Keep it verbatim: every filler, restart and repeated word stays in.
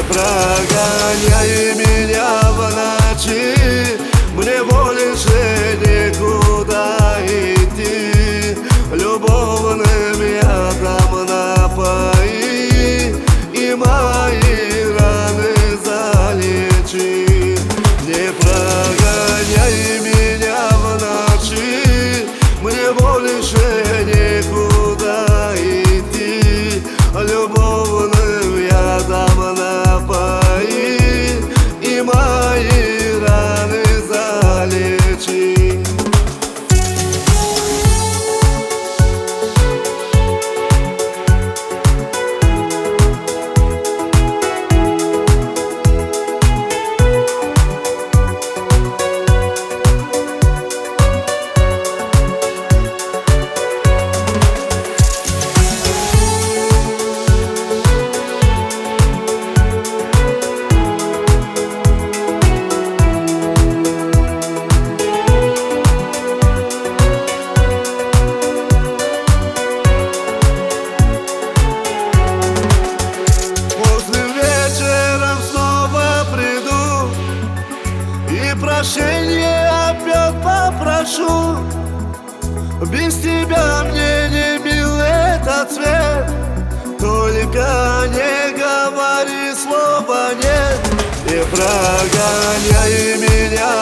прогоняй меня в ночи, мне больше никуда идти. Любовным ядом напои и мои раны залечи. Не прогоняй меня в ночи, мне больше никуда идти. Любовным ядом напои и мои раны залечи. Прощение опять попрошу. Без тебя мне не мил этот свет. Только не говори слова нет. Не прогоняй меня